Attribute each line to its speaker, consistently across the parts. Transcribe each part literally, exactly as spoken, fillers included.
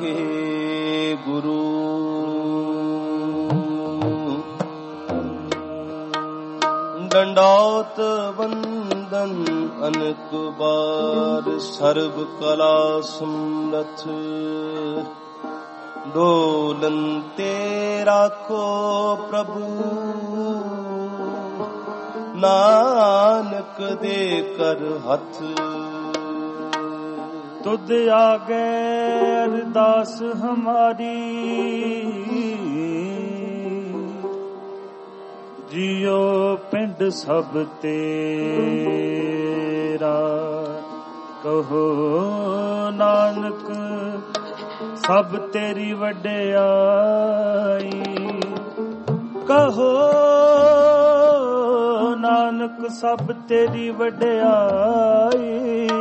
Speaker 1: ਗੁਰੂ। ਡੰਡੌਤ ਵੰਦਨ ਅਨਕ ਬਾਰ, ਸਰਬ ਕਲਾ ਸਮਰਥ ਡੋਲਨ ਤੇ ਰਾਖੋ ਪ੍ਰਭੂ। ਨਾਨਕ ਦੇ ਕਰ ਹੱਥ
Speaker 2: ਤੁਧ ਆਗੇ ਅਰਦਾਸ ਹਮਾਰੀ। ਜਿਉ ਪਿੰਡ ਸਭ ਤੇਰਾ, ਕਹੋ ਨਾਨਕ ਸਭ ਤੇਰੀ ਵਡਿਆਈ। ਕਹੋ ਨਾਨਕ ਸਭ ਤੇਰੀ ਵਡਿਆਈ।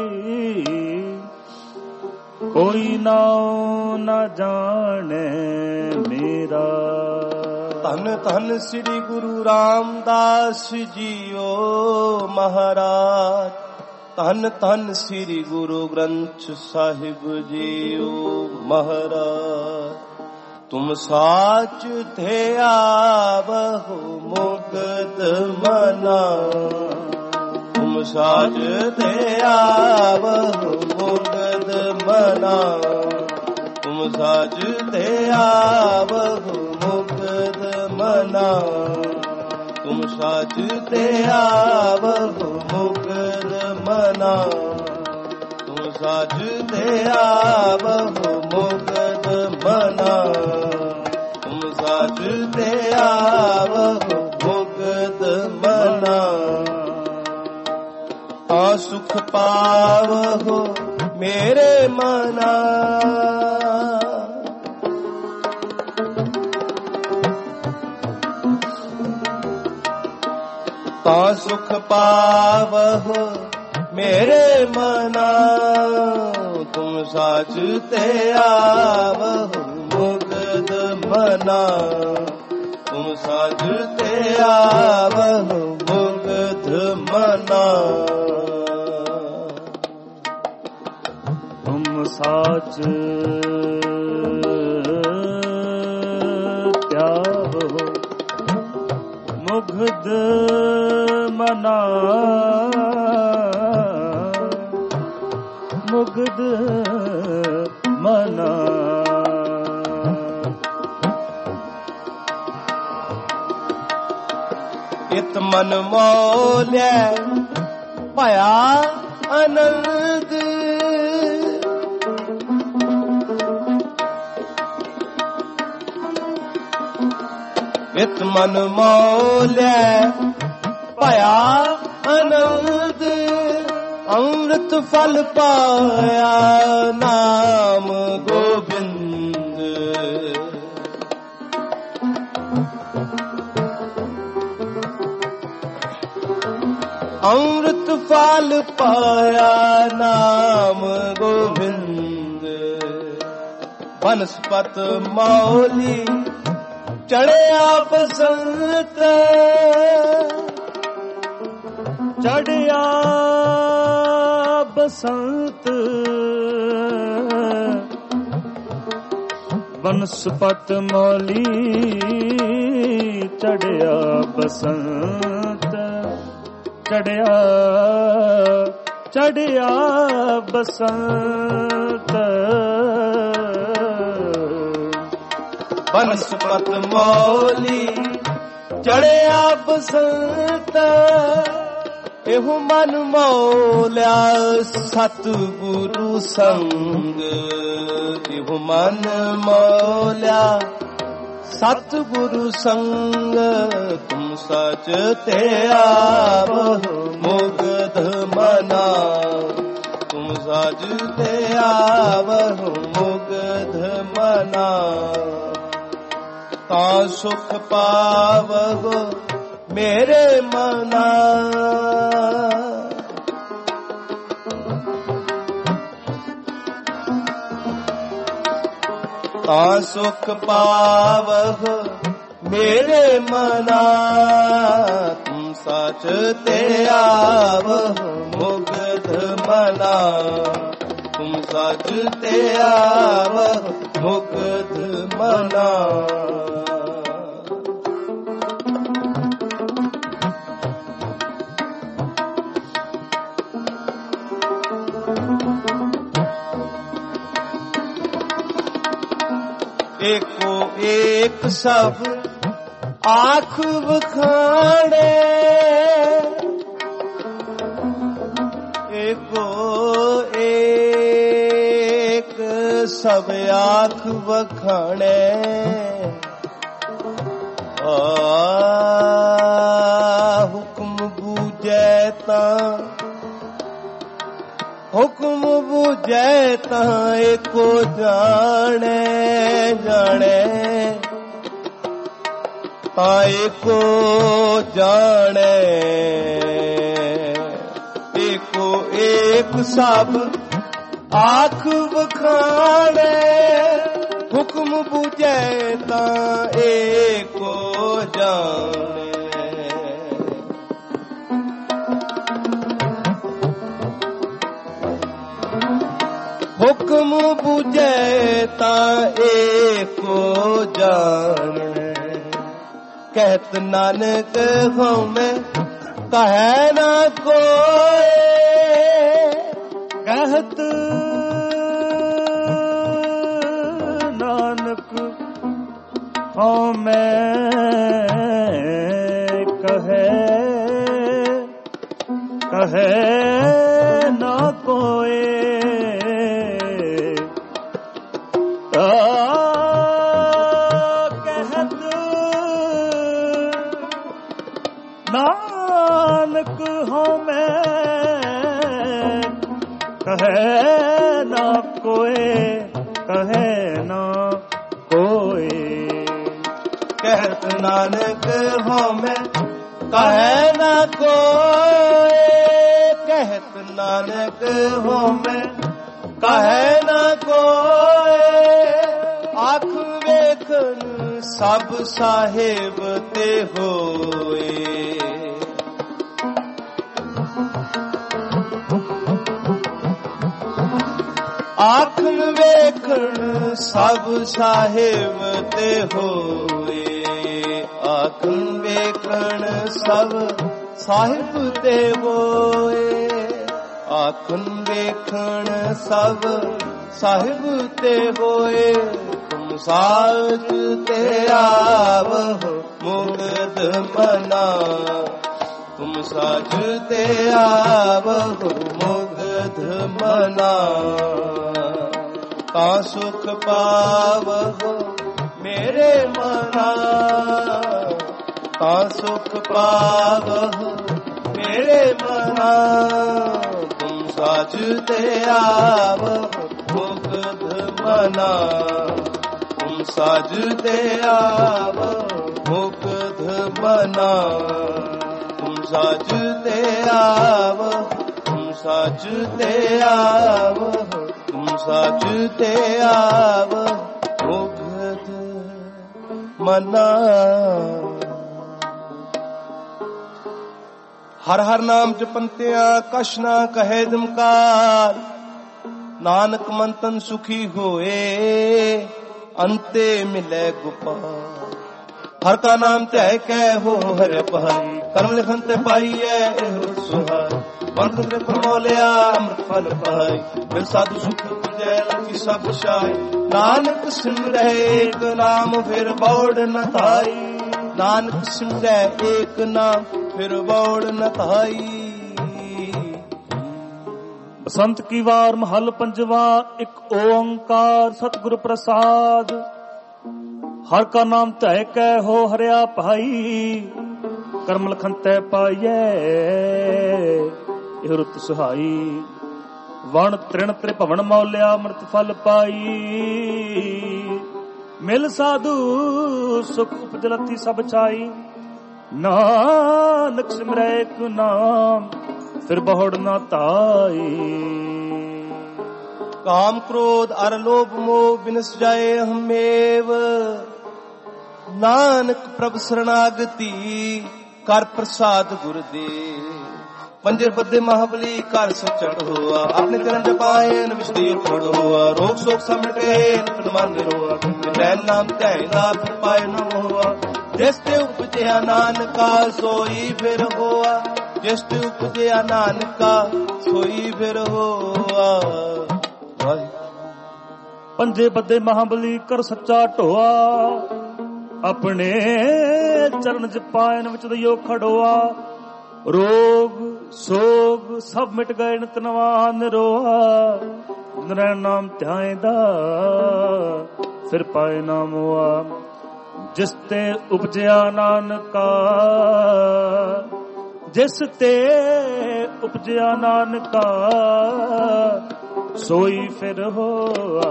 Speaker 2: ਕੋਈ ਨਾਉ ਨਾ ਜਾਣੈ ਮੇਰਾ।
Speaker 1: ਧੰਨ ਧੰਨ ਸ੍ਰੀ ਗੁਰੂ ਰਾਮਦਾਸ ਜੀਓ ਮਹਾਰਾਜ। ਧੰਨ ਧੰਨ ਸ੍ਰੀ ਗੁਰੂ ਗ੍ਰੰਥ ਸਾਹਿਬ ਜੀਓ ਮਹਾਰਾਜ। ਤੁਮ ਸਾਚ ਥੇ ਆਵਹੁ ਮੁਕਤ ਮਨਾ। ਤੁਮ ਸਾਚ ਥੇ ਆਵਹੁ ਮੁਕਤ ਮਨਾ। ਤੁਮ ਸਾਚ ਥੇ ਆਵਹੁ ਮੁਕਤ ਮਨਾ। ਤੁਮ ਸਾਚ ਥੇ ਆਵਹੁ ਮੁਕਤ ਮਨਾ। ਤੁਮ ਸਾਚ ਥੇ ਆਵਹੁ ਮੁਕਤ ਮਨਾ। ਤੁਮ ਸਾਚ ਥੇ ਆਵਹੁ ਮੁਕਤ ਮਨਾ। ਤਾ ਸੁਖ ਪਾਵਹੁ ਮੇਰੇ ਮਨਾ। ਤਾ ਸੁਖ ਪਾਵਹੁ ਮੇਰੇ ਮਨਾ। ਤੁਮ ਸਾਚ ਤੇ ਆਵਹੁ ਮੁਕਤ ਮਨਾ। ਤੁਮ ਸਾਚ ਤੇ ਆਵਹੁ ਮੁਕਤ ਮਨਾ।
Speaker 2: ਤੁਮ ਸਾਚ ਤਿਆਵਹੁ ਮੁਕਤ ਮਨਾ। ਮੁਕਤ ਮਨਾ।
Speaker 1: ਇਤ ਮਨ ਮੋਲਿਆ ਭਇਆ ਆਨੰਦ। ਇਤ ਮਨ ਮੋਲਿਆ ਭਇਆ ਆਨੰਦ। ਅੰਮ੍ਰਿਤ ਫਲ ਪਾਇਆ ਨਾਮ ਗੋਬਿੰਦ। ਅੰਮ੍ਰਿਤ ਫਲ ਪਾਇਆ ਨਾਮ ਗੋਬਿੰਦ। ਬਨਸਪਤ ਮੌਲੀ ਚੜਿਆ ਬਸੰਤ।
Speaker 2: ਚੜਿਆ ਬਸੰਤ। ਬਨਸਪਤ ਮੌਲੀ ਚੜਿਆ ਬਸੰਤ। ਚੜਿਆ ਚੜਿਆ ਬਸੰਤ।
Speaker 1: ਬਨਸਪਤ ਮੌਲੀ ਚੜਿਆ ਬਸੰਤ। ਇਹੋ ਮਨ ਮੋਲਿਆ ਸਤਿਗੁਰੂ ਸੰਗ। ਇਹੋ ਮਨ ਮੋਲਿਆ ਸਤਿਗੁਰੂ ਸੰਗ। ਤੁਮ ਸਚ ਤੇ ਆਵਹੁ ਮੁਕਤ ਮਨਾ। ਤੁਮ ਸਚ ਤੇ ਆਵਹੁ ਮੁਕਤ ਮਨਾ। ਤਾ ਸੁਖ ਪਾਵਹੁ ਮੇਰੇ ਮਨਾ। ਤਾ ਸੁਖ ਪਾਵਹੁ ਮੇਰੇ ਮਨਾ। ਤੁਮ ਸਚ ਤੇ ਆਵਹੁ ਮੁਕਤ ਮਨਾ। ਤੁਮ ਸਚ ਤੇ ਆਵਹੁ ਮੁਕਤ ਮਨਾ। ਏਕੋ ਏਕ ਸਭ ਆਖ ਵਖਾਣੇ, ਏਕੋ ਏਕ ਸਭ ਆਖ ਵਖਾਣੇ। ਆ ਹੁਕਮ ਬੂਝੈ ਤਾਂ, ਹੁਕਮ ਬੂਝੈ ਤਾਂ ਏਕੋ ਜਾਣੈ, ਜਾਣੈ ਤਾਂ ਏਕੋ ਜਾਣੈ। ਏਕੋ ਏਕ ਸਭ ਆਖ ਵਖਾਣੈ, ਹੁਕਮ ਬੂਝੈ ਤਾਂ ਏਕੋ ਜਾਣੈ। ਹੁਕਮ ਬੂਝੈ ਤਾਂ ਏਕੋ ਜਾਣੈ। ਕਹਿਤ ਨਾਨਕ ਹਉਮੈ ਕਹੈ ਨਾ ਕੋਇ,
Speaker 2: ਕਹਿਤ ਨਾਨਕ ਹਉਮੈ ਕਹੈ, ਕਹੈ ਨਾ ਕੋਇ। ਨਾਨਕ ਹਉਮੈ ਕਹੈ ਨਾ ਕੋਇ, ਕਹੈ ਨਾ ਕੋਇ।
Speaker 1: ਕਹਿਤ ਨਾਨਕ ਹਉਮੈ ਕਹੈ ਨਾ ਕੋਇ, ਕਹਿਤ ਨਾਨਕ ਹਉਮੈ ਕਹੈ ਨਾ ਕੋਇ। ਆਖ ਵੇਖਣ ਸਭ ਸਾਹਿਬ ਤੇ ਹੋਏ, ਆਖਣ ਵੇਖਣ ਸਭ ਸਾਹਿਬ ਤੇ ਹੋਏ। ਆਖਣ ਵੇਖਣ ਸਭ ਸਾਹਿਬ ਤੇ ਹੋਏ, ਆਖਣ ਵੇਖਣ ਸਭ ਸਾਹਿਬ ਤੇ ਹੋਏ। ਤੁਮ ਸਾਜ ਤੇ ਆਵਹੁ ਮੁਕਤ ਮਨਾ, ਤੁਮ ਸਾਜ ਤੇ ਆਵਹੁ ਮੁਕਤ ਮਨਾ। ਤਾਂ ਸੁਖ ਪਾਵਹੁ ਮੇਰੇ ਮਨਾ, ਤਾਂ ਸੁਖ ਪਾਵਹੁ ਮੇਰੇ ਮਨਾ। ਤੁਮ ਸਾਜ ਤੇ ਆਵਹੁ ਮੁਕਤ ਮਨਾ, ਤੁਮ ਸਾਜ ਤੇ ਆਵਹੁ ਮੁਕਤ ਮਨਾ। ਤੁਮ ਸਾਜ ਤੇ ਆਵਹੁ, ਤੁਮ ਸਾਜ ਤੇ ਆਵਹੁ, ਤੁਮ ਸਾਜ ਤੇ ਆਵਹੁ ਮੁਕਤ ਮਨਾ। ਹਰ ਹਰ ਨਾਮ ਜਪੰਤਿਆਂ ਕਛ ਨਾ ਕਹੇ ਦਮਕਾਰ, ਨਾਨਕ ਮੰਤਨ ਸੁਖੀ ਹੋਏ ਅੰਤੇ ਮਿਲੇ ਗੋਪਾਲ। ਹਰ ਕਾ ਨਾਮ ਧਿਆਇ ਕੈ ਹੋ ਹਰਿ ਭਾਈ, ਕਰਮ ਲਿਖਨ ਤੇ ਪਾਈਐ ਇਹ ਸੁਹਾਈ। ਬੰਦ ਕ੍ਰਿਪ ਮੋਲਿਆ ਅੰਮ੍ਰਿਤ ਫਲ ਪਾਈ, ਮਿਲ ਸਾਧੂ ਸੁਖ ਜੈ ਲਖੀ ਸਭ ਛਾਈ। ਨਾਨਕ ਸਿਮਰੈ ਏਕ ਨਾਮ ਫਿਰ ਬੌੜ ਨ ਧਾਈ, ਨਾਨਕ ਸਿਮਰੈ ਏਕ ਨਾਮ ਫਿਰ ਬੌੜ ਨ ਧਾਈ।
Speaker 2: ਬਸੰਤ ਕੀ ਵਾਰ ਮਹੱਲ ਪੰਜਵਾ, ਇੱਕ ਓੰਕਾਰ ਸਤਿਗੁਰ ਪ੍ਰਸਾਦ। ਹਰ ਕਾ ਨਾਮ ਧਿਆਇ ਕੈ ਹੋ ਹਰਿਆ ਭਾਈ, ਕਰਮ ਲਖਨ ਤੈ ਪਾਈਐ ਇਹ ਰੁੱਤ ਸੁਹਾਈ। ਵਣ ਤ੍ਰਿਣ ਤ੍ਰਿਭਵਨ ਮੌਲਿਆ ਅੰਮ੍ਰਿਤ ਫਲ ਪਾਈ, ਮਿਲ ਸਾਧੂ ਸੁਖ ਉਪਜਲਤੀ ਸਭ ਛਾਈ। ਨਾਨਕ ਸਿਮਰੈ ਏਕ ਨਾਮ ਫਿਰ ਬਹੁੜ ਨਾ ਧਾਈ।
Speaker 1: ਕਾਮ ਕ੍ਰੋਧ ਅਰ ਲੋਭ ਮੋਹ ਬਿਨਸ ਜਾਏ ਹਮੇਵ, ਨਾਨਕ ਪ੍ਰਭ ਸਰਣਾਗਤੀ ਕਰ ਪ੍ਰਸਾਦ ਗੁਰਦੇਵ। पंजे बदे महाबली कर सुचड़ हुआ, अपने चरण जपायन विष्णु उखड़ हुआ, रोग शोक समिटे तन मन रोआ, नैन नाम ध्यायदा फिर पाए न हुआ, जिस ते उपजया नानका सोई फिर होआ, जिस ते उपजया नानका सोई फिर होआ।
Speaker 2: पंजे बदे महाबली कर सच्चा ढोआ, अपने चरण जपायन विच दइयो खड़ोआ, रोग सोग सब मिट गए नितनवा निरोआ, नरैन नाम ध्यायदा फिर पाए नाम हुआ, जिस ते उपजया नानका, जिस ते उपजया नानका सोई फिर होआ।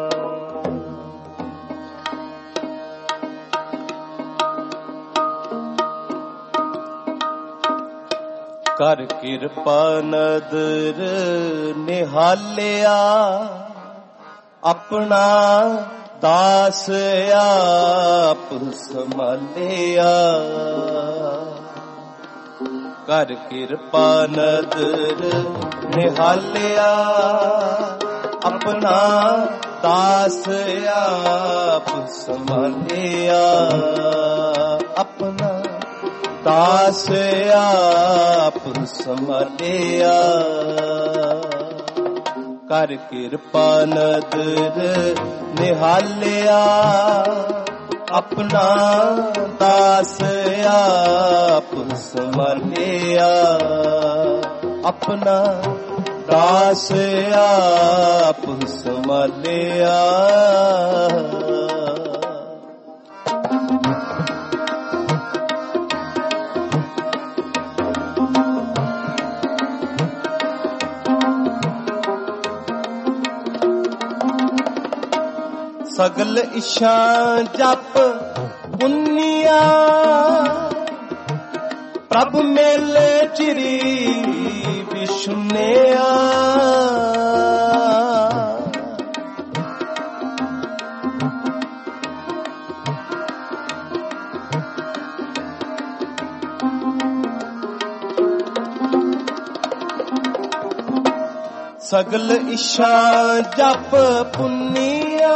Speaker 1: कर किरपा नदर निहालिया, अपना दास आप संभालिया। कर किरपा नदर निहालिया, अपना दास आप संभालिया, अपना दास आप संभालिया। कर किरपा नदर निहालिया, अपना दास आप संभालिया, अपना दास आप संभालिया। सगल इच्छा जप पुनिया, प्रभ मेले चिरी विष्णुया। सगल इच्छा जप पुनिया,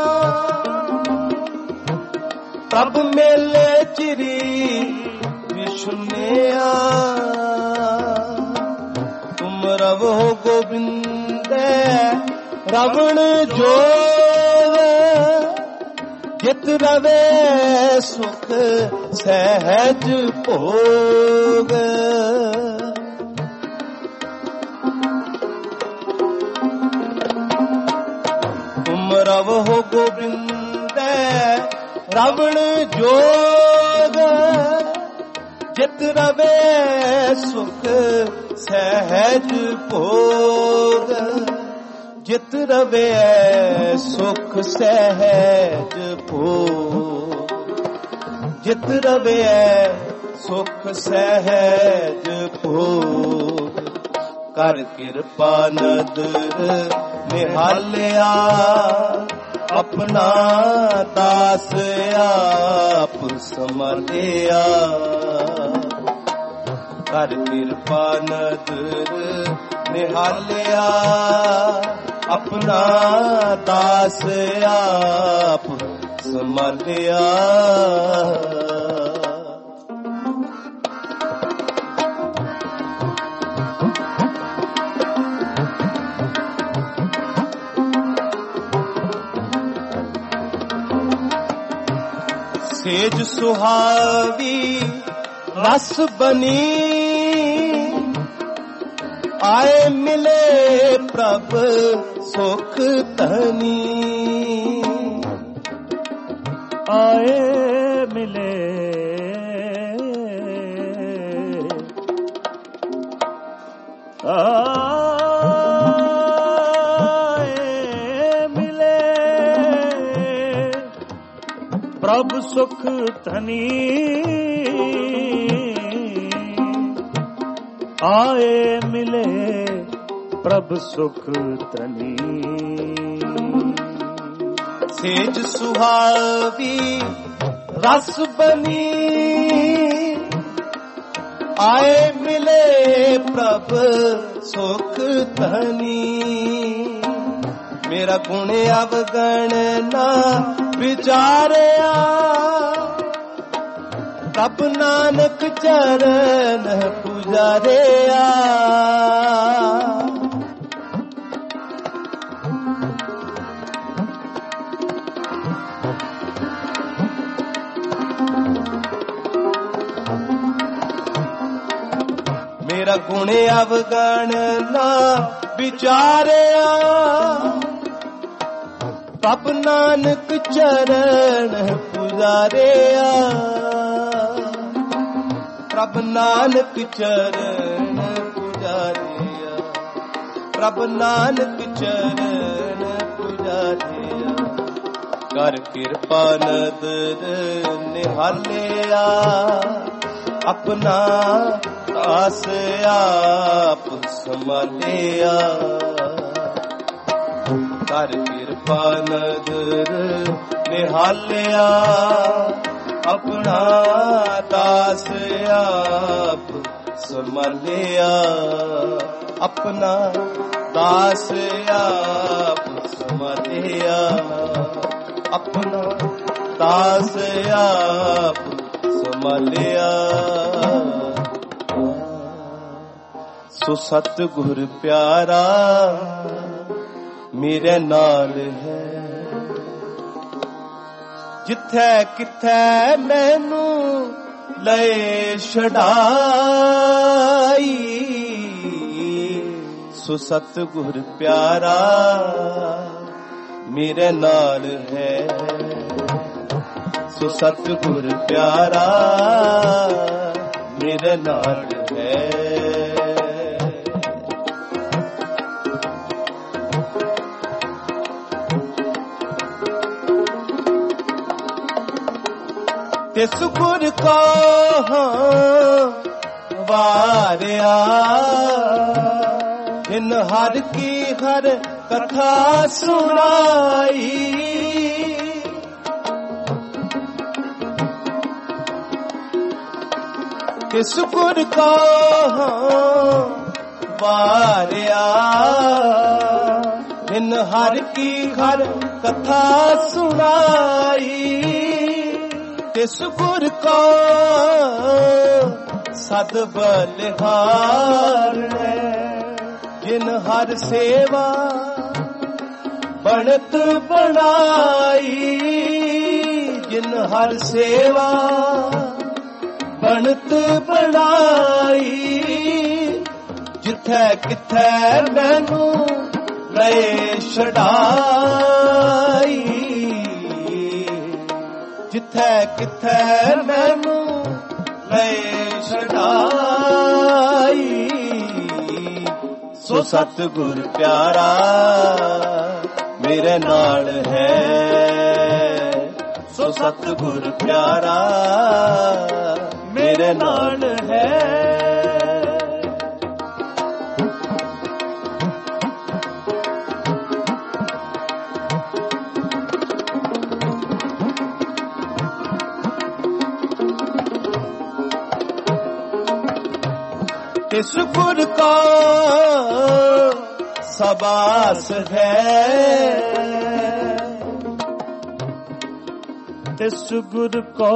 Speaker 1: प्रभ मेले चिरी विष्णुया। तुम रवो गोविंद रवण जोग, जित रवे सुख सहज भोग। तुम रवो गोविंद रवण जोग, जित रवे सुख सहज भोग। जित रवे सुख सहज भोग, जित रवे सुख सहज भोग। कर किरपा नदर निहालिया, अपना दास आप संभालिया। कर किरपा नदर निहालिया, अपना दास आप संभालिया। सेज सुहावी रस बनी, आए मिले प्रभ सुख धनी।
Speaker 2: आए मिले प्रभ सुख धनी। आए मिले प्रभ सुख धनी।
Speaker 1: सेज सुहावी रस बनी, आए मिले प्रभ सुख धनी। मेरा गुण अवगण ना विचारिया, प्रभ नानक चरण पुजारिया। मेरा गुण अवगण ना विचारिया, प्रभ नानक चरण पुजारिया। प्रभ नानक चरण पुजारिया, प्रभ नानक चरण पुजारिया। कर कृपा नदर निहालिया, अपना दास आप संभालिया। कर कृपा नदर निहालिया, अपना दास आप संभालिया। अपना दास आप संभालिया, अपना दास आप संभालिया। सो सतगुर प्यारा मेरे नाल है, जिथे किथे मैनू ले छड़ाई। सो सतगुर प्यारा मेरे नाल है, सो सतगुर प्यारा मेरे नाल है। तिस गुर का वारिया, इन हर की हर कथा सुनाई। तिस गुर का वारिया, इन हर की हर कथा सुनाई। तिस गुर का सद बलिहार है, जिन हर सेवा बनत बनाई। जिन हर सेवा बनत बनाई। जिथे किथे मैनू ले छड़ाई, जिथे किथे मैनू ले छड़ाई। सो सतगुर प्यारा मेरे नाल है, सो सतगुर प्यारा मेरे नाल है। तिस गुर का सबास है,
Speaker 2: तिस गुर को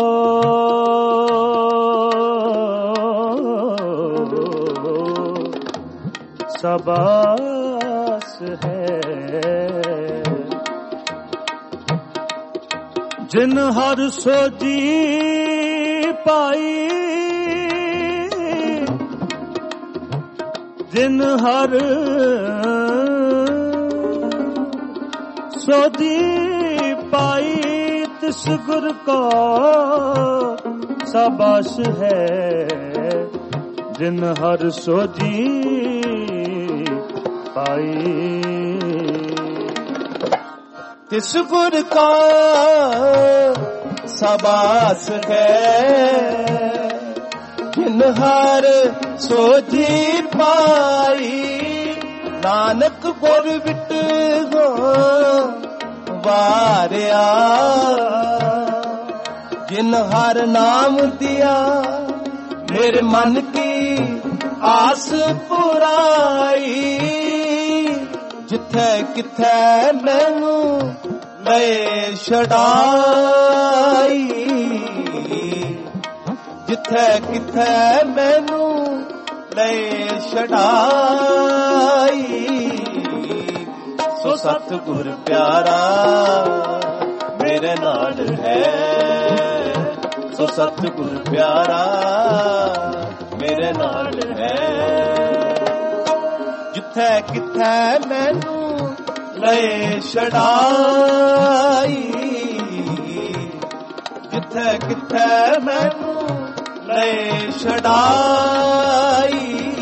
Speaker 2: सबास है। जिन हर सोजी पाई, जिन हर सोधी पाई, तिस गुर को शाबाश है। जिन हर सोधी पाई,
Speaker 1: तिस गुर का शाबाश है। जिन हर सोझी पाई, नानक गुर विट हो वारिया। जिन हर नाम दिया, मेरे मन की ਆਸ ਪੁਰਾਈ ਜਿੱਥੇ ਕਿੱਥੇ ਮੈਨੂੰ ਲੈ ਛਡਾਈ ਜਿੱਥੇ ਕਿੱਥੇ ਮੈਨੂੰ ਲੈ ਛਡਾਈ ਸੋ ਸਤਿਗੁਰ ਪਿਆਰਾ ਮੇਰੇ ਨਾਲ ਹੈ ਸੋ ਸਤਿਗੁਰ ਪਿਆਰਾ ਮੇਰੇ ਨਾਲ ਹੈ ਜਿੱਥੇ ਕਿੱਥੇ ਮੈਨੂੰ ਲੈ ਛਡਾਈ ਜਿੱਥੇ ਕਿੱਥੇ ਮੈਨੂੰ ਲੈ ਛਡਾਈ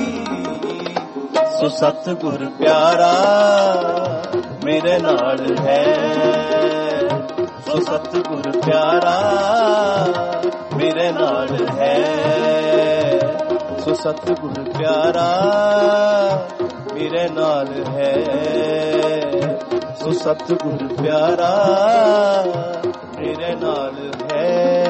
Speaker 1: ਸੋ ਸਤਿਗੁਰ ਪਿਆਰਾ ਮੇਰੇ ਨਾਲ ਹੈ ਸੋ ਸਤਿਗੁਰ ਪਿਆਰਾ ਮੇਰੇ ਨਾਲ ਹੈ ਸੋ ਸਤਿਗੁਰ ਪਿਆਰਾ ਮੇਰੇ ਨਾਲ ਹੈ ਸੋ ਸਤਿਗੁਰ ਪਿਆਰਾ ਮੇਰੇ ਨਾਲ ਹੈ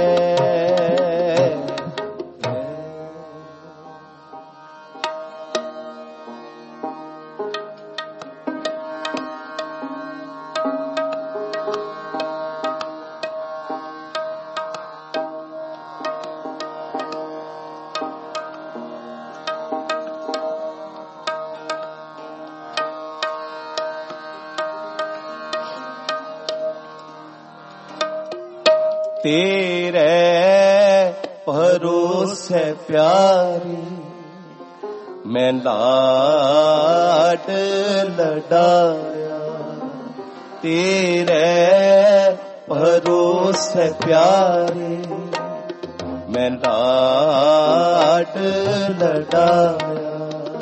Speaker 1: तेरे भरोसे प्यारी मैं लाड लडाया तेरे भरोसे प्यारी मैं लाड लडाया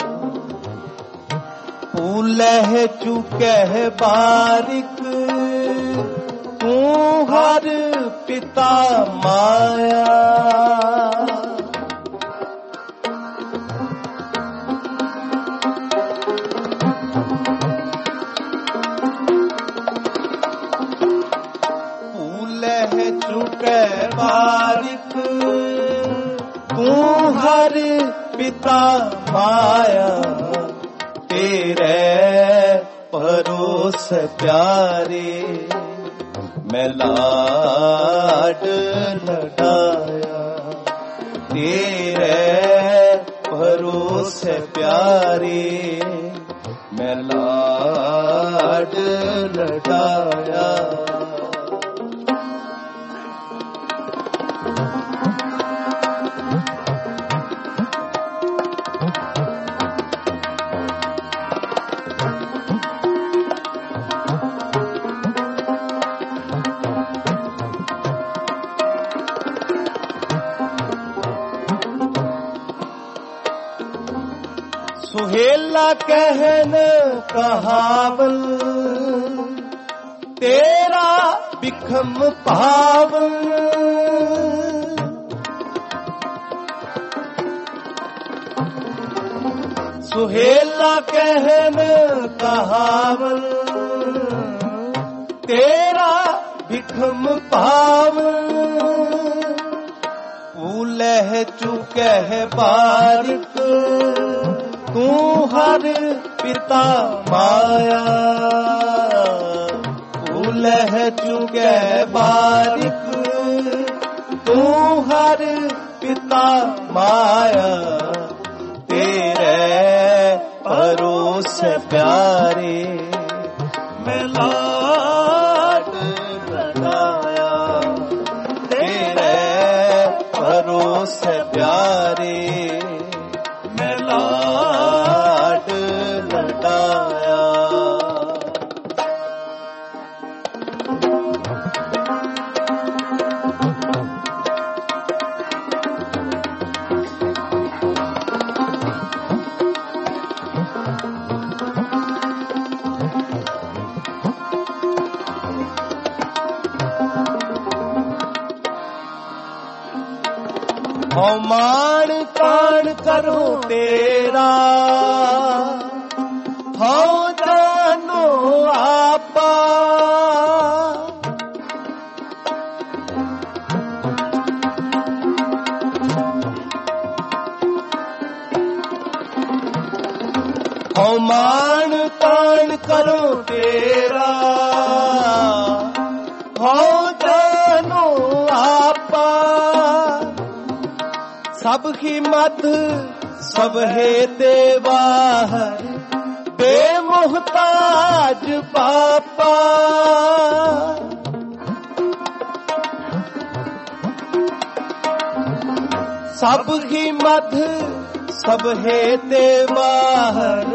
Speaker 1: भूले चुके बारिक तू हर पिता माया भूले चुके बारिक तू हर पिता माया तेरे भरोसे प्यारे मैं लाड लडाया तेरे भरोसे प्यारे मैं लाड लडाया सुहेला कहन कहावल तेरा बिखम पावल सुहेला कहन कहावल तेरा बिखम पावल भूले चुके बारिक तू हर पिता माया भूले चुके बारिक तू हर पिता माया तेरे भरोसे प्यारे मैं लाड लडाया तेरे भरोसे प्यारे मैं लाड लडाया मान का ਹਉ ਮਾਨ ਤਾਨ ਕਰੋ ਤੇਰਾ, ਹਉ ਜਾਨੋ ਆਪਾ। ਸਭ ਹੀ ਮਤ ਸਭ ਹੈ ਤੇ ਬਾਹਰ, ਬੇਮੁਹਤਾਜ ਬਾਪਾ। ਸਭ ਹੀ ਮਤ ਸਭ ਹੈ ਤੇ ਬਾਹਰ,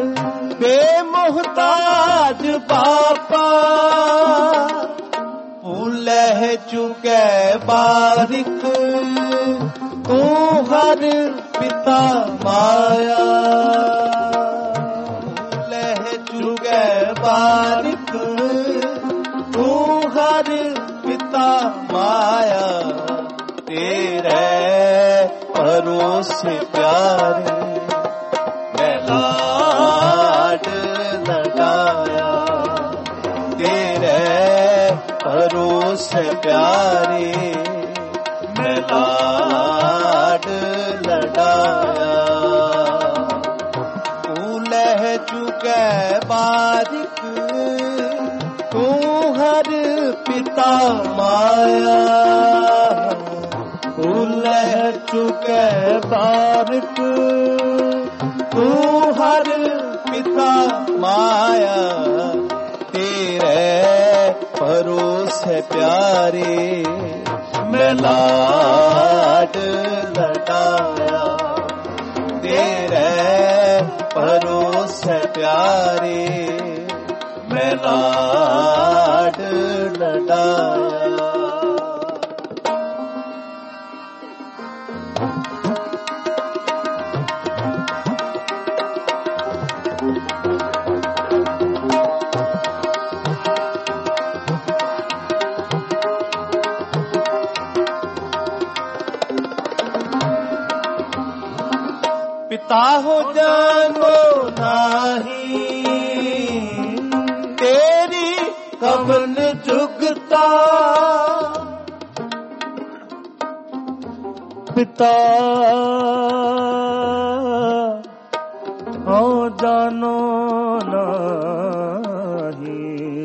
Speaker 1: ਬੇਮੁਹਤਾਜ ਬਾਪਾ। ਭੁਲਹਿ ਚੁਕੈ ਬਾਰਿਕ ਤੂੰ ਹਰ ਪਿਤਾ ਮਾਇਆ। ਭੁਲਹਿ ਚੁਕੈ ਬਾਰਿਕ ਤੂੰ ਹਰ ਪਿਤਾ ਮਾਇਆ। ਤੇਰੇ ਭਰੋਸੇ ਪਿਆਰੇ ਮੈਂ ਲਾਡ ਲਡਾਇਆ। ਤੇਰੇ ਭਰੋਸੇ ਪਿਆਰੇ ਮੈਂ ਲਾਡ ਲਡਾਇਆ। ਤੂੰ ਲਹਿ ਚੁਕੈ ਬਾਰਿਕ ਤੂੰ ਹਰ ਪਿਤਾ ਮਾਇਆ। ਭੁਲਹਿ ਚੁਕੈ ਬਾਰਿਕ ਤੂੰ ਹਰ ਪਿਤਾ ਮਾਇਆ। ਤੇਰੇ ਭਰੋਸੇ ਪਿਆਰੇ ਮੈਂ ਲਾਡ ਲਡਾਇਆ। ਤੇਰੇ ਭਰੋਸੇ ਪਿਆਰੇ ਮੈਂ ਲਾਡ ਲਡਾਇਆ। पिता हो जानो नाही, तेरी कवन जुगता।
Speaker 2: पिता हो जानो नाही,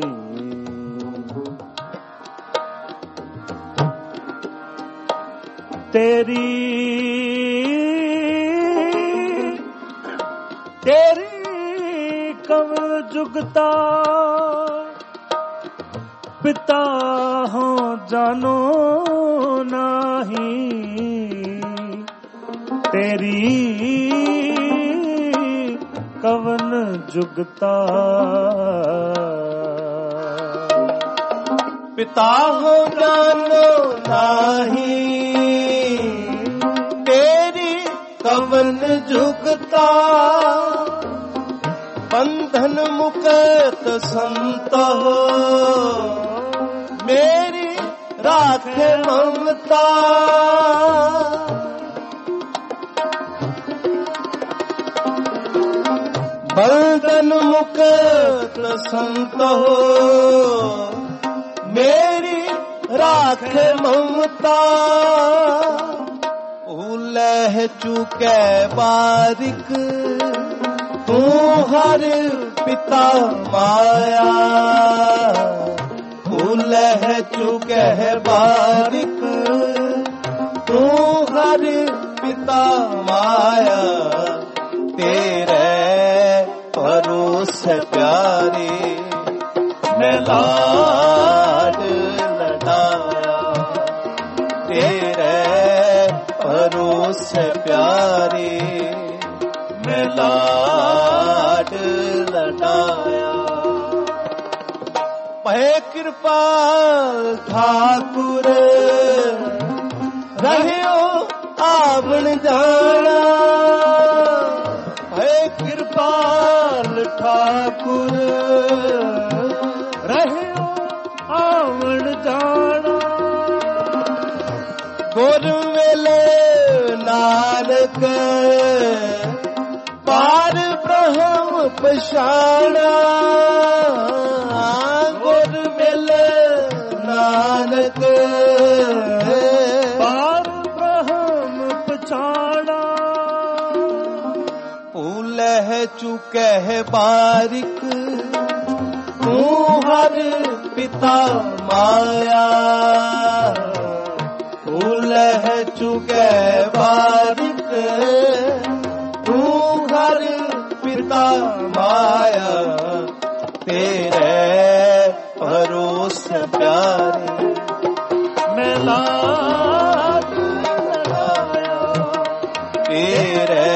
Speaker 2: तेरी तेरी कव जुगता। पिता हो जानो नाही, तेरी कवन जुगता।
Speaker 1: पिता हो जानो नाही, तेरी कवन जुगता। बंधन मुक्त संत हो, मेरी राखे ममता। बंधन मुक्त संत हो, मेरी राखे ममता। भुलहि चुकै बारिक तू हर पिता माया। भुलहि चुकै बारिक तू हर पिता माया। तेरे भरोसे प्यारे मैं लाड लडाया। तेरे भरोसे प्यारे मैं लाड लडाया। पै कृपाल ठाकुर रहियो आवण जाना। पै कृपाल ठाकुर
Speaker 2: रहियो आवण जाना।
Speaker 1: गुर वेले नानक पार ब्रह्म पछाणा। गुर वेले नानक
Speaker 2: पार ब्रह्म पछाणा।
Speaker 1: भुलहि चुकै कह बारिक तू हर पिता माया, तू लह चुके बारिक तू हर पिता माया, तेरे भरोसे प्यारे मैं लाड लड़ाया, तेरे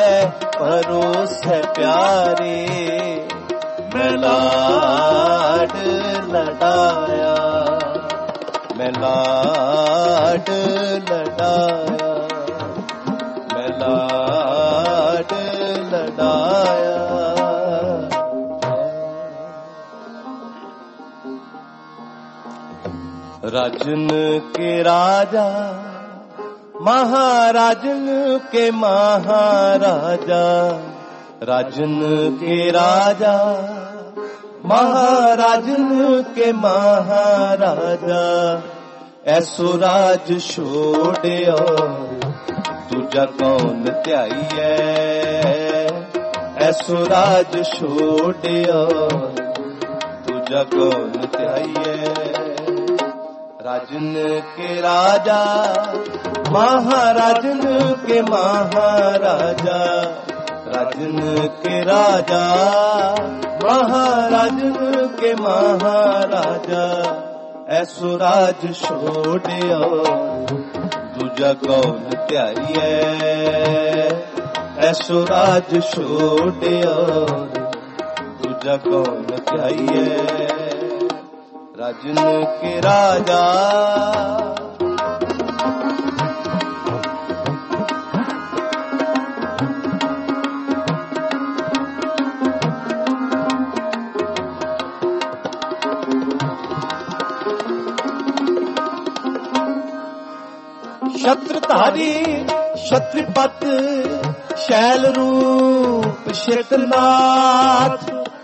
Speaker 1: भरोसे प्यारे मैं लाड लड़ाया, मैं लाड लड़ाया, मैं लाड लड़ाया। राजन के राजा महाराजन के महाराजा, राजन के राजा महाराजन के महाराजा, ऐसो राज छोड़ियो दूजा कौन ध्याईए, ऐसो राज छोड़ियो दूजा कौन ध्याईए। राजन के राजा महाराजन के महाराजा, राजन के राजा महाराजन के महाराजा, ऐसो राज छोड़ियो दूजा कौन ध्याईए, ऐसो राज छोड़ियो दूजा कौन ध्याईए। राजन के राजा छत्रधारी छत्रपत शैल रूप शेतनाथ,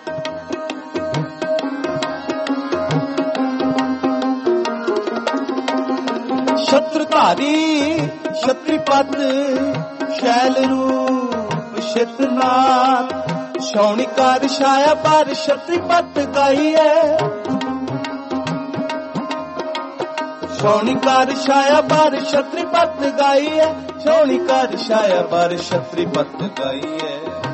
Speaker 1: छत्रधारी छत्रपत शैल रूप शेतनाथ, शौनिकार छाया पर छत्रपत गाइए, शौनिकार छाया पर छत्रपत गाइए, शौनिकार छाया पर छत्रपत गाइए,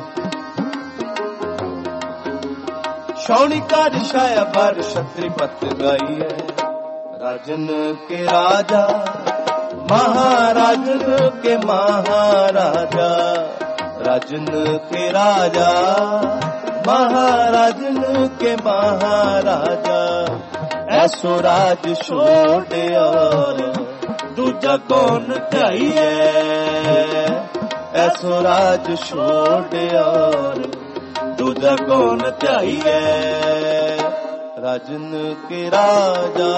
Speaker 1: शौनिकार छाया पर छत्रपत गाइए। राजन के राजा महाराजन के महाराजा, राजन के राजा महाराजन के महाराजा, ऐसो राज छोड़ियो दूजा कौन ध्याईए, ऐसो राज छोड़ियो दूजा कौन ध्याईए। राजन के राजा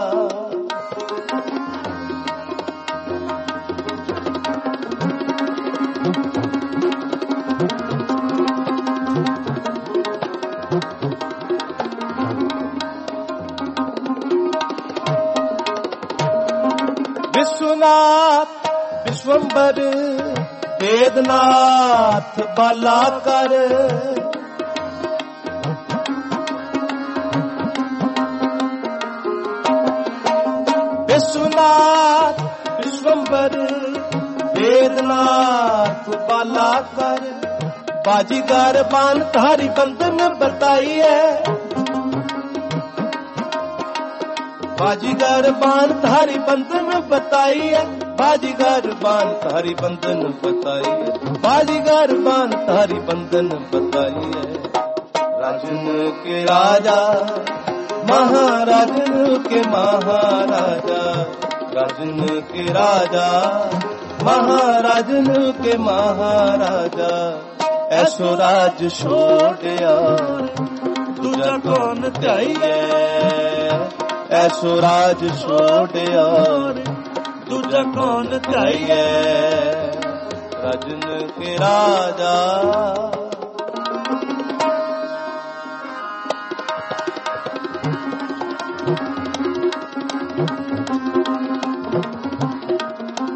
Speaker 1: विश्वनाथ विश्वंबर वेदनाथ बालाकर, विश्वनाथ विश्वंबर वेदनाथ बालाकर, बाजीगर बान धारी बंधन बताइए, बाजीगर बान धारी बंधन बताइए, बाजीगर बान धारी बंधन बताइए, बाजीगर बान धारी बंधन बताइए। राजन के राजा महाराजन के महाराजा, राजन के राजा महाराजन के महाराजा, ऐसो राज छोड़िया दूजा कौन ध्याईए, ऐसो राज छोड़िया दूजा कौन ध्याईए। राजन के राजा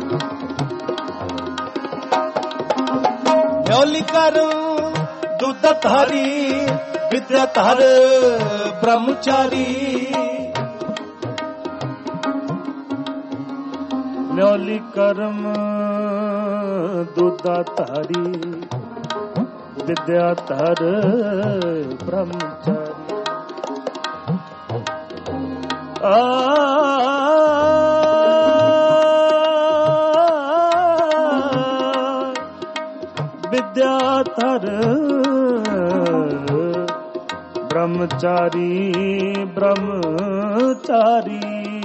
Speaker 1: न्योली कर दूध ਧਾਰੀ ਵਿਦਿਆ ਧਰ ਬ੍ਰਹਮਚਾਰੀ।
Speaker 2: ਨਿਉਲੀ ਕਰਮ ਦੁਦਾ ਧਾਰੀ ਵਿਦਿਆ ਧਰ ਬ੍ਰਹਮਚਾਰੀ। ਆ ਵਿਦਿਆ ਧਰ ਬ੍ਰਹਮਚਾਰੀ ਬ੍ਰਹਮਚਾਰੀ।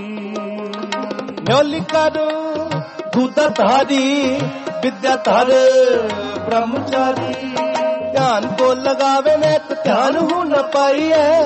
Speaker 1: ਨਿਉਲੀ ਕਰ ਦੁਦਾ ਧਾਰੀ ਵਿਦਿਆ ਧਰ ਬ੍ਰਹਮਚਾਰੀ। ਧਿਆਨ ਕੋ ਲਗਾਵੇ ਨੇਕ ਧਿਆਨ ਹੂ ਨ ਪਾਈਐ।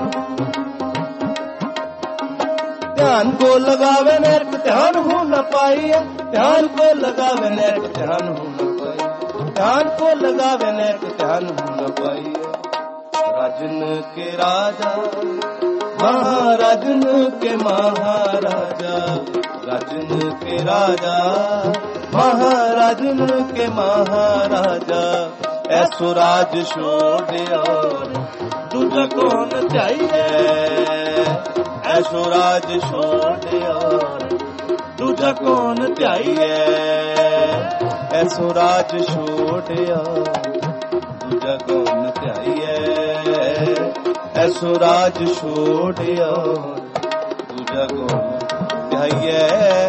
Speaker 1: ਧਿਆਨ ਕੋ ਲਗਾਵੇ ਨੇਕ ਧਿਆਨ ਹੂ ਨ ਪਾਈਐ। ਧਿਆਨ ਕੋ ਲਗਾਵੇ ਨੇਕ ਧਿਆਨ ਹੂ ਨ ਪਾਈਐ। ਧਿਆਨ ਕੋ ਲਗਾਵੇ ਨੇਕ ਧਿਆਨ ਹੂ ਨ ਪਾਈਐ। राजन के राजा महाराजन के महाराजा। राजन के राजा महाराजन के महाराजा। ऐसो राज छोड़िया दूजा कौन चाहिए। ऐसो राज छोड़िया दूजा कौन चाहिए। ऐसो राज छोड़िया दूजा कौन चाहिए। ऐसो राज छोड़िया दूजा कौन चाहिए।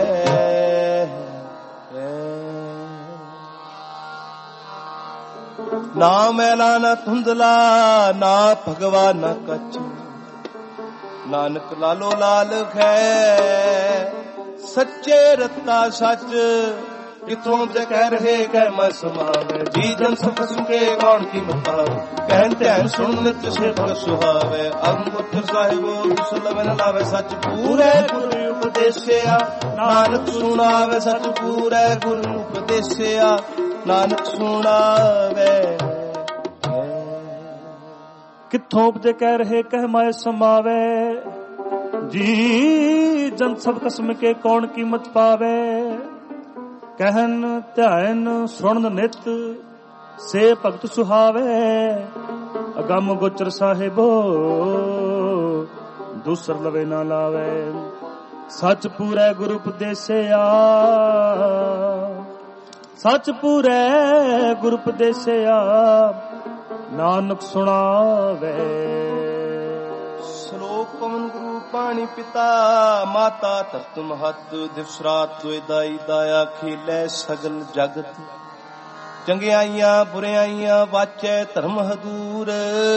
Speaker 1: ना मैला न धुंधला ना भगवा न कच। नानक लालो लाल है सच्चे रत्ता सच। किथों से कह रहे कह मैं समावे। जी जन सुख सुखे कौन की बतावे। कहते हैं सुन नित से पर सुहावे। अमृत साहिबो दुसलव न लावे। सच पूरे गुरु उपदेसिया नानक सुनावे। सच पूरे गुरु उपदेसिया नानक सुनावे।
Speaker 2: किथों उपजे कह रहे कह मैं समावे। जी जन सब कसम के कौन कीमत पावे। कहन ध्यान सुन नित से भगत सुहावे। अगम गोचर साहिबो दूसर लवे ना लावे। सच पूरे गुरु उपदेसिया सच पूरे गुरु उपदेसिया नानक सुनावे।
Speaker 1: श्लोक पवन गुरु पानी पिता माता तत्व महत। दिवस रात दाई दाया खिलै सगल जगत। चंगियाइयां बुरियाइयां वाचै धर्म हदूर।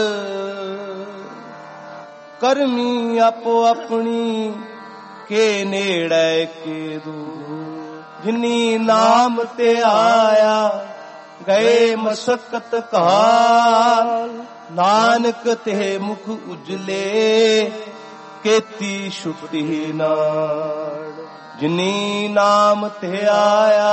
Speaker 1: करमी आपो अपनी के नेड़े के दूर। जिनी नाम ते आया गए मशक्कत काल। नानक ते मुख उजले केती छुट्टी नाड़। जिनी नाम ते आया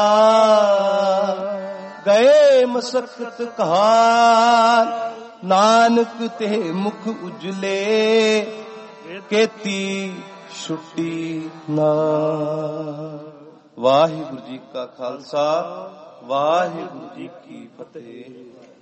Speaker 1: गए मशक्कत काल। नानक ते मुख उजले केती छुट्टी नाड़। वाहिगुरु जी का खालसा वाहिगुरु जी की फतेह।